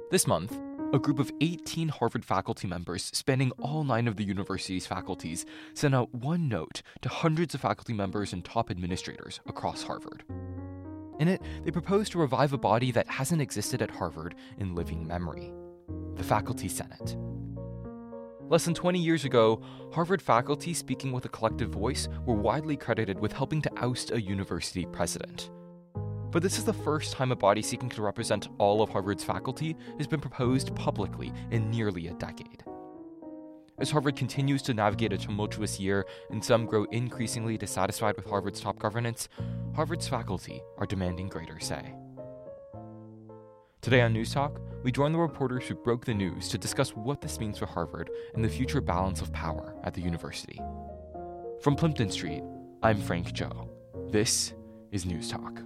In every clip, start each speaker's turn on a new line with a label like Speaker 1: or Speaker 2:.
Speaker 1: This month, a group of 18 Harvard faculty members spanning all 9 of the university's faculties sent out one note to hundreds of faculty members and top administrators across Harvard. In it, they proposed to revive a body that hasn't existed at Harvard in living memory: the Faculty Senate. Less than 20 years ago, Harvard faculty speaking with a collective voice were widely credited with helping to oust a university president. But this is the first time a body seeking to represent all of Harvard's faculty has been proposed publicly in nearly a decade. As Harvard continues to navigate a tumultuous year and some grow increasingly dissatisfied with Harvard's top governance, Harvard's faculty are demanding greater say. Today on News Talk, we join the reporters who broke the news to discuss what this means for Harvard and the future balance of power at the university. From Plimpton Street, I'm Frank Joe. This is News Talk.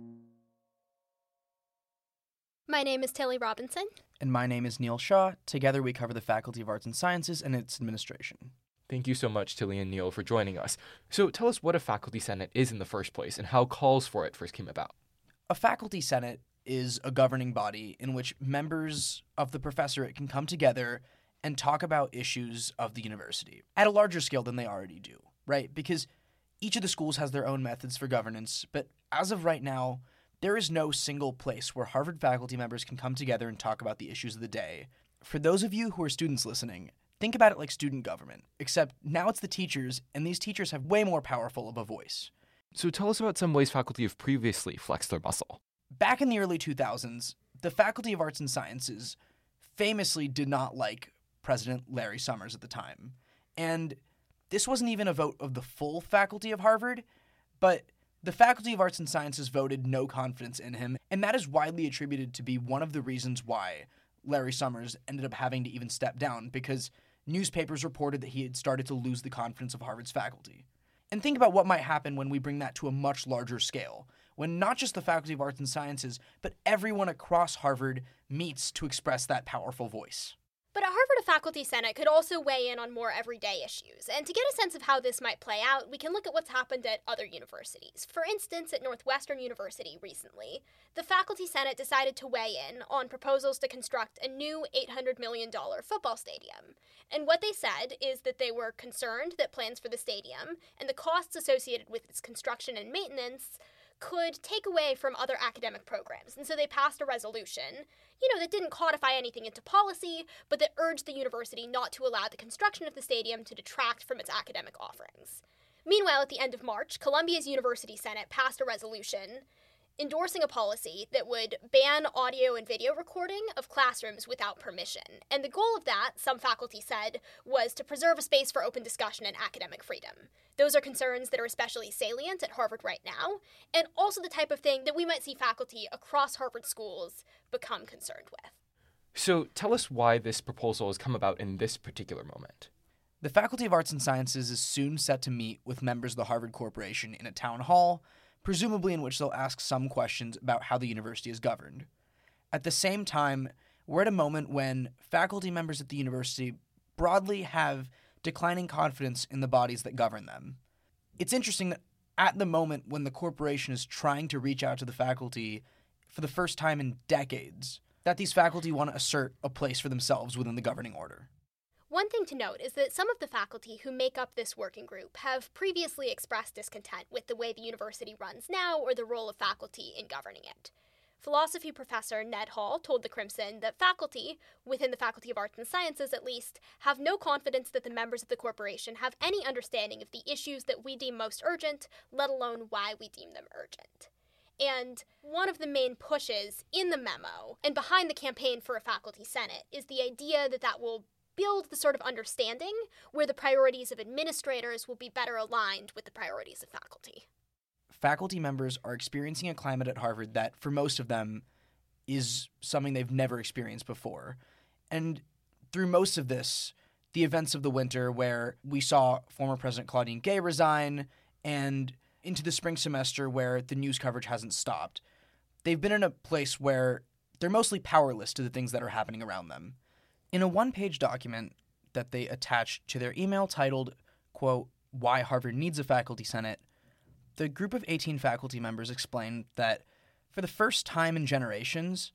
Speaker 2: My name is Tilly Robinson.
Speaker 3: And my name is Neil Shaw. Together we cover the Faculty of Arts and Sciences and its administration.
Speaker 1: Thank you so much, Tilly and Neil, for joining us. So tell us what a Faculty Senate is in the first place and how calls for it first came about.
Speaker 3: A Faculty Senate is a governing body in which members of the professorate can come together and talk about issues of the university at a larger scale than they already do, right? Because each of the schools has their own methods for governance, but as of right now, there is no single place where Harvard faculty members can come together and talk about the issues of the day. For those of you who are students listening, think about it like student government, except now it's the teachers, and these teachers have way more powerful of a voice.
Speaker 1: So tell us about some ways faculty have previously flexed their muscle.
Speaker 3: Back in the early 2000s, the Faculty of Arts and Sciences famously did not like President Larry Summers at the time. And this wasn't even a vote of the full faculty of Harvard, but the Faculty of Arts and Sciences voted no confidence in him, and that is widely attributed to be one of the reasons why Larry Summers ended up having to even step down, because newspapers reported that he had started to lose the confidence of Harvard's faculty. And think about what might happen when we bring that to a much larger scale, when not just the Faculty of Arts and Sciences, but everyone across Harvard meets to express that powerful voice.
Speaker 2: But at Harvard, a faculty senate could also weigh in on more everyday issues. And to get a sense of how this might play out, we can look at what's happened at other universities. For instance, at Northwestern University recently, the faculty senate decided to weigh in on proposals to construct a new $800 million football stadium. And what they said is that they were concerned that plans for the stadium and the costs associated with its construction and maintenance could take away from other academic programs. And so they passed a resolution, that didn't codify anything into policy, but that urged the university not to allow the construction of the stadium to detract from its academic offerings. Meanwhile, at the end of March, Columbia's University Senate passed a resolution endorsing a policy that would ban audio and video recording of classrooms without permission. And the goal of that, some faculty said, was to preserve a space for open discussion and academic freedom. Those are concerns that are especially salient at Harvard right now, and also the type of thing that we might see faculty across Harvard schools become concerned with.
Speaker 1: So tell us why this proposal has come about in this particular moment.
Speaker 3: The Faculty of Arts and Sciences is soon set to meet with members of the Harvard Corporation in a town hall, presumably in which they'll ask some questions about how the university is governed. At the same time, we're at a moment when faculty members at the university broadly have declining confidence in the bodies that govern them. It's interesting that at the moment when the corporation is trying to reach out to the faculty for the first time in decades, that these faculty want to assert a place for themselves within the governing order.
Speaker 2: One thing to note is that some of the faculty who make up this working group have previously expressed discontent with the way the university runs now or the role of faculty in governing it. Philosophy professor Ned Hall told the Crimson that faculty, within the Faculty of Arts and Sciences at least, have no confidence that the members of the corporation have any understanding of the issues that we deem most urgent, let alone why we deem them urgent. And one of the main pushes in the memo and behind the campaign for a faculty senate is the idea that that will build the sort of understanding where the priorities of administrators will be better aligned with the priorities of faculty.
Speaker 3: Faculty members are experiencing a climate at Harvard that, for most of them, is something they've never experienced before. And through most of this, the events of the winter where we saw former President Claudine Gay resign, and into the spring semester where the news coverage hasn't stopped, they've been in a place where they're mostly powerless to the things that are happening around them. In a one-page document that they attached to their email titled, quote, "Why Harvard Needs a Faculty Senate," the group of 18 faculty members explained that for the first time in generations,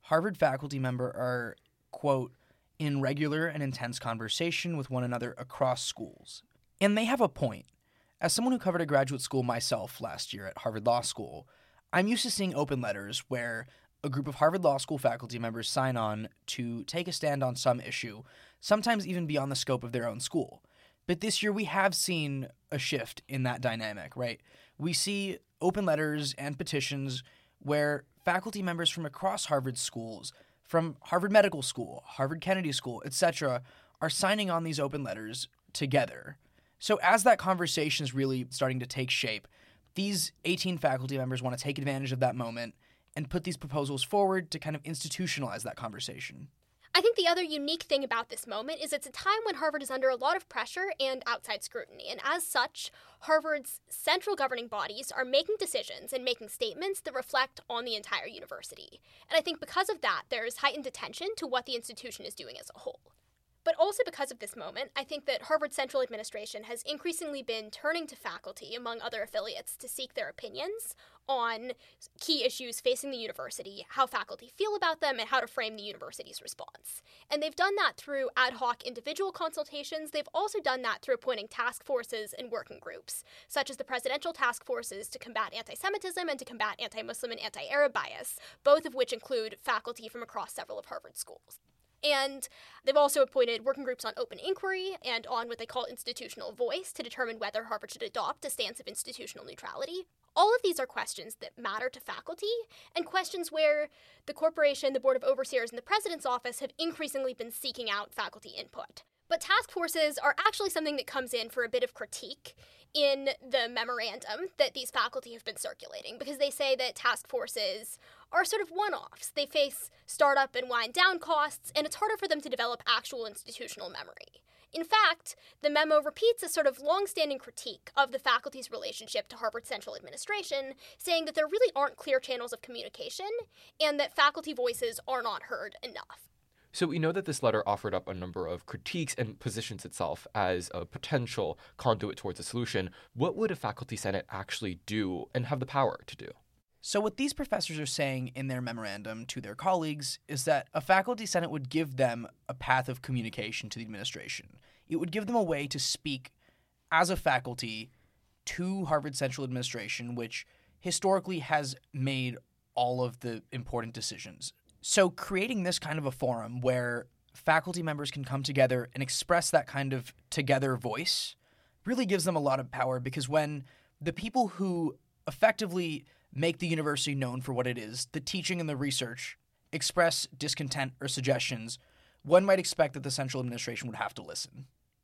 Speaker 3: Harvard faculty members are, quote, in regular and intense conversation with one another across schools. And they have a point. As someone who covered a graduate school myself last year at Harvard Law School, I'm used to seeing open letters where a group of Harvard Law School faculty members sign on to take a stand on some issue, sometimes even beyond the scope of their own school. But this year we have seen a shift in that dynamic, right? We see open letters and petitions where faculty members from across Harvard schools, from Harvard Medical School, Harvard Kennedy School, etc., are signing on these open letters together. So as that conversation is really starting to take shape, these 18 faculty members want to take advantage of that moment and put these proposals forward to kind of institutionalize that conversation.
Speaker 2: I think the other unique thing about this moment is it's a time when Harvard is under a lot of pressure and outside scrutiny, and as such, Harvard's central governing bodies are making decisions and making statements that reflect on the entire university. And I think because of that, there's heightened attention to what the institution is doing as a whole. But also because of this moment, I think that Harvard Central Administration has increasingly been turning to faculty, among other affiliates, to seek their opinions on key issues facing the university, how faculty feel about them, and how to frame the university's response. And they've done that through ad hoc individual consultations. They've also done that through appointing task forces and working groups, such as the presidential task forces to combat anti-Semitism and to combat anti-Muslim and anti-Arab bias, both of which include faculty from across several of Harvard schools. And they've also appointed working groups on open inquiry and on what they call institutional voice to determine whether Harvard should adopt a stance of institutional neutrality. All of these are questions that matter to faculty and questions where the corporation, the Board of Overseers, and the President's Office have increasingly been seeking out faculty input. But task forces are actually something that comes in for a bit of critique in the memorandum that these faculty have been circulating, because they say that task forces are sort of one-offs. They face startup and wind-down costs, and it's harder for them to develop actual institutional memory. In fact, the memo repeats a sort of long-standing critique of the faculty's relationship to Harvard Central Administration, saying that there really aren't clear channels of communication and that faculty voices are not heard enough.
Speaker 1: So we know that this letter offered up a number of critiques and positions itself as a potential conduit towards a solution. What would a faculty senate actually do and have the power to do?
Speaker 3: So what these professors are saying in their memorandum to their colleagues is that a faculty senate would give them a path of communication to the administration. It would give them a way to speak as a faculty to Harvard Central Administration, which historically has made all of the important decisions. So creating this kind of a forum where faculty members can come together and express that kind of together voice really gives them a lot of power, because when the people who effectively make the university known for what it is, the teaching and the research, express discontent or suggestions, one might expect that the central administration would have to listen.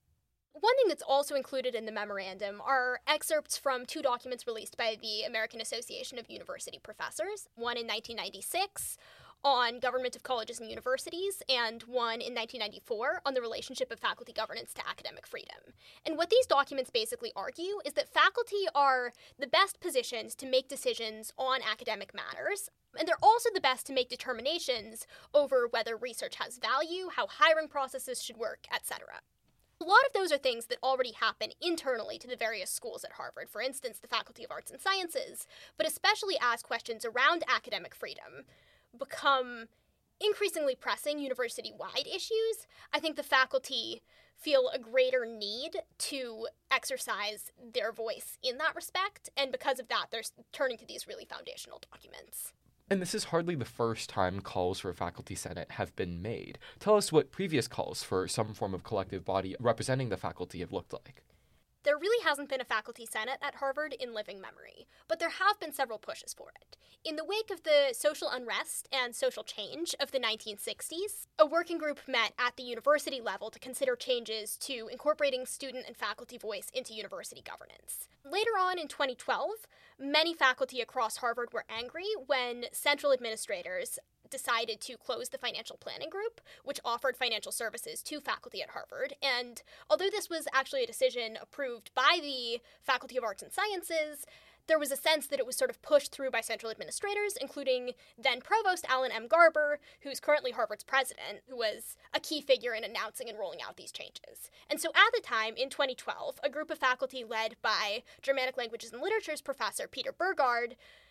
Speaker 2: One thing that's also included in the memorandum are excerpts from two documents released by the American Association of University Professors, one in 1996 on government of colleges and universities, and one in 1994 on the relationship of faculty governance to academic freedom. And what these documents basically argue is that faculty are the best positioned to make decisions on academic matters, and they're also the best to make determinations over whether research has value, how hiring processes should work, etc. A lot of those are things that already happen internally to the various schools at Harvard, for instance, the Faculty of Arts and Sciences, but especially as questions around academic freedom become increasingly pressing university-wide issues, I think the faculty feel a greater need to exercise their voice in that respect, and because of that, they're turning to these really foundational documents.
Speaker 1: And this is hardly the first time calls for a faculty senate have been made. Tell us what previous calls for some form of collective body representing the faculty have looked like.
Speaker 2: There really hasn't been a faculty senate at Harvard in living memory, but there have been several pushes for it. In the wake of the social unrest and social change of the 1960s, a working group met at the university level to consider changes to incorporating student and faculty voice into university governance. Later on in 2012, many faculty across Harvard were angry when central administrators decided to close the financial planning group, which offered financial services to faculty at Harvard. And although this was actually a decision approved by the Faculty of Arts and Sciences, there was a sense that it was sort of pushed through by central administrators, including then Provost Alan M. Garber, who's currently Harvard's president, who was a key figure in announcing and rolling out these changes. And so at the time, in 2012, a group of faculty led by Germanic Languages and Literatures professor Peter Burgard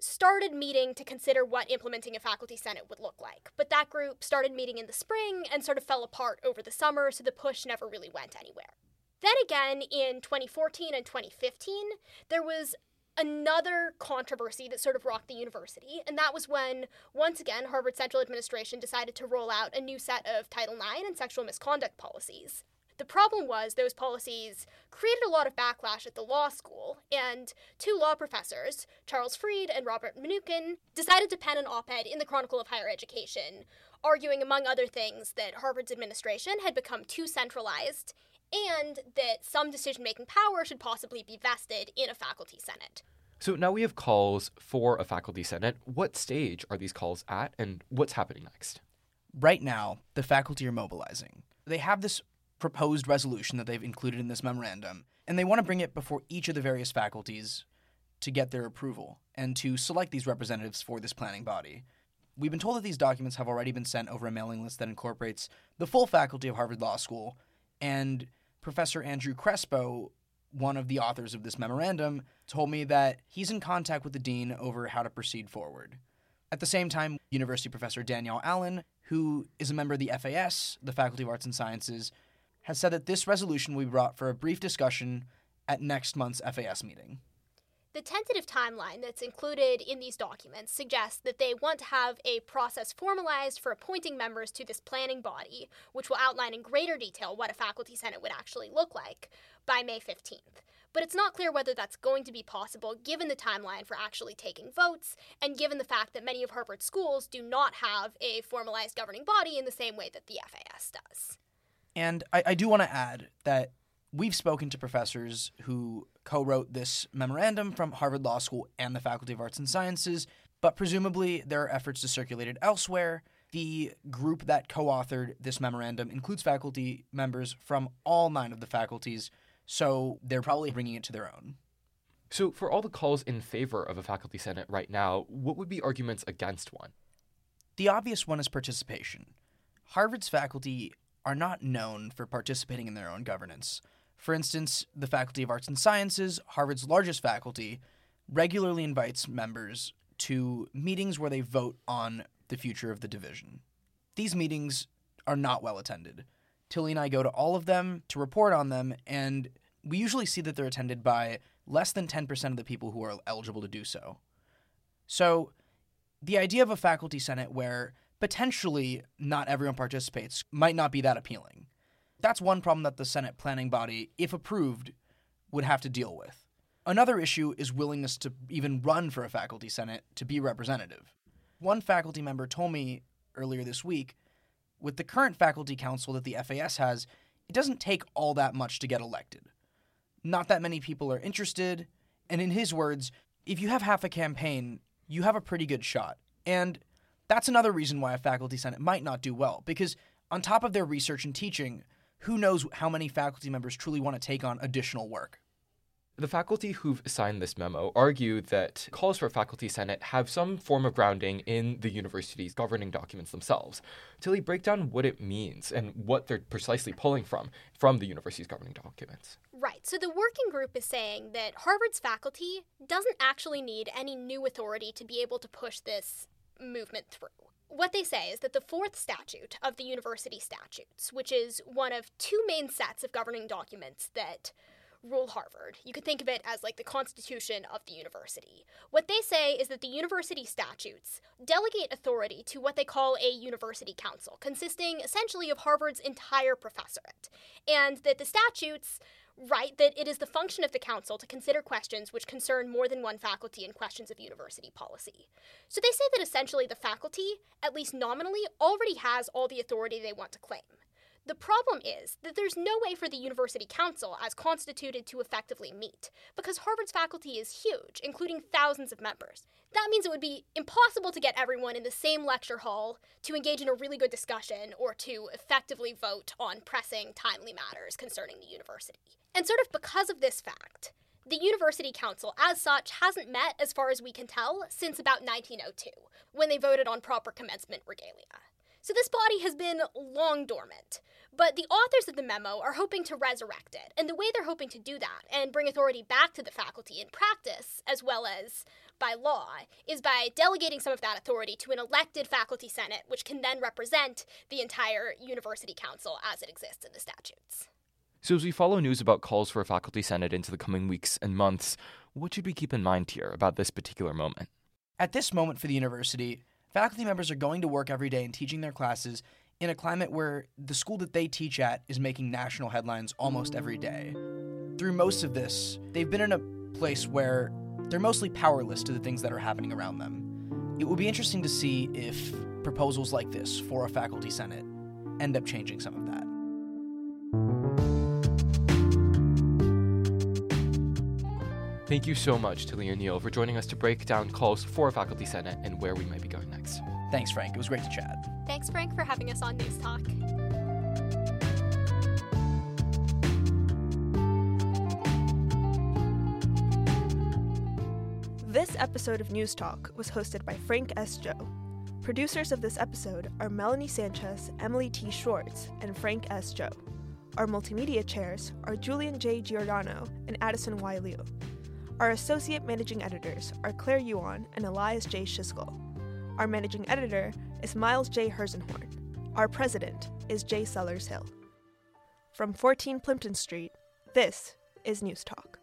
Speaker 2: started meeting to consider what implementing a faculty senate would look like. But that group started meeting in the spring and sort of fell apart over the summer, so the push never really went anywhere. Then again, in 2014 and 2015, there was another controversy that sort of rocked the university, and that was when, once again, Harvard Central Administration decided to roll out a new set of Title IX and sexual misconduct policies. The problem was those policies created a lot of backlash at the law school, and two law professors, Charles Freed and Robert Mnookin, decided to pen an op-ed in the Chronicle of Higher Education, arguing, among other things, that Harvard's administration had become too centralized and that some decision-making power should possibly be vested in a faculty senate.
Speaker 1: So now we have calls for a faculty senate. What stage are these calls at, and what's happening next?
Speaker 3: Right now, the faculty are mobilizing. They have this proposed resolution that they've included in this memorandum, and they want to bring it before each of the various faculties to get their approval and to select these representatives for this planning body. We've been told that these documents have already been sent over a mailing list that incorporates the full faculty of Harvard Law School, and Professor Andrew Crespo, one of the authors of this memorandum, told me that he's in contact with the dean over how to proceed forward. At the same time, University Professor Danielle Allen, who is a member of the FAS, the Faculty of Arts and Sciences, has said that this resolution will be brought for a brief discussion at next month's FAS meeting.
Speaker 2: The tentative timeline that's included in these documents suggests that they want to have a process formalized for appointing members to this planning body, which will outline in greater detail what a faculty senate would actually look like, by May 15th. But it's not clear whether that's going to be possible given the timeline for actually taking votes, and given the fact that many of Harvard's schools do not have a formalized governing body in the same way that the FAS does.
Speaker 3: And I do want to add that we've spoken to professors who co-wrote this memorandum from Harvard Law School and the Faculty of Arts and Sciences, but presumably there are efforts to circulate it elsewhere. The group that co-authored this memorandum includes faculty members from all 9 of the faculties, so they're probably bringing it to their own.
Speaker 1: So for all the calls in favor of a faculty senate right now, what would be arguments against one?
Speaker 3: The obvious one is participation. Harvard's faculty are not known for participating in their own governance. For instance, the Faculty of Arts and Sciences, Harvard's largest faculty, regularly invites members to meetings where they vote on the future of the division. These meetings are not well attended. Tilly and I go to all of them to report on them, and we usually see that they're attended by less than 10% of the people who are eligible to do so. So, the idea of a faculty senate where potentially not everyone participates might not be that appealing. That's one problem that the Senate planning body, if approved, would have to deal with. Another issue is willingness to even run for a faculty senate to be representative. One faculty member told me earlier this week, with the current faculty council that the FAS has, it doesn't take all that much to get elected. Not that many people are interested, and in his words, if you have half a campaign, you have a pretty good shot. And that's another reason why a faculty senate might not do well, because on top of their research and teaching, who knows how many faculty members truly want to take on additional work.
Speaker 1: The faculty who've signed this memo argue that calls for a faculty senate have some form of grounding in the university's governing documents themselves. Tilly, break down what it means and what they're precisely pulling from the university's governing documents.
Speaker 2: Right, so the working group is saying that Harvard's faculty doesn't actually need any new authority to be able to push this movement through. What they say is that the 4th statute of the university statutes, which is one of 2 main sets of governing documents that rule Harvard. You could think of it as like the constitution of the university. What they say is that the university statutes delegate authority to what they call a university council, consisting essentially of Harvard's entire professorate, and that the statutes write that it is the function of the council to consider questions which concern more than one faculty in questions of university policy. So they say that essentially the faculty, at least nominally, already has all the authority they want to claim. The problem is that there's no way for the University Council, as constituted, to effectively meet, because Harvard's faculty is huge, including thousands of members. That means it would be impossible to get everyone in the same lecture hall to engage in a really good discussion or to effectively vote on pressing, timely matters concerning the university. And sort of because of this fact, the University Council, as such, hasn't met, as far as we can tell, since about 1902, when they voted on proper commencement regalia. So this body has been long dormant, but the authors of the memo are hoping to resurrect it, and the way they're hoping to do that and bring authority back to the faculty in practice, as well as by law, is by delegating some of that authority to an elected faculty senate, which can then represent the entire university council as it exists in the statutes.
Speaker 1: So as we follow news about calls for a faculty senate into the coming weeks and months, what should we keep in mind here about this particular moment?
Speaker 3: At this moment for the university, faculty members are going to work every day and teaching their classes in a climate where the school that they teach at is making national headlines almost every day. Through most of this, they've been in a place where they're mostly powerless to the things that are happening around them. It will be interesting to see if proposals like this for a faculty senate end up changing some of that.
Speaker 1: Thank you so much to Lee and Neil for joining us to break down calls for a faculty senate and where we might be going next.
Speaker 3: Thanks, Frank. It was great to chat.
Speaker 2: Thanks, Frank, for having us on News Talk.
Speaker 4: This episode of News Talk was hosted by Frank S. Joe. Producers of this episode are Melanie Sanchez, Emily T. Schwartz, and Frank S. Joe. Our multimedia chairs are Julian J. Giordano and Addison Y. Liu. Our associate managing editors are Claire Yuan and Elias J. Schiskel. Our managing editor is Miles J. Herzenhorn. Our president is J. Sellers Hill. From 14 Plimpton Street, this is News Talk.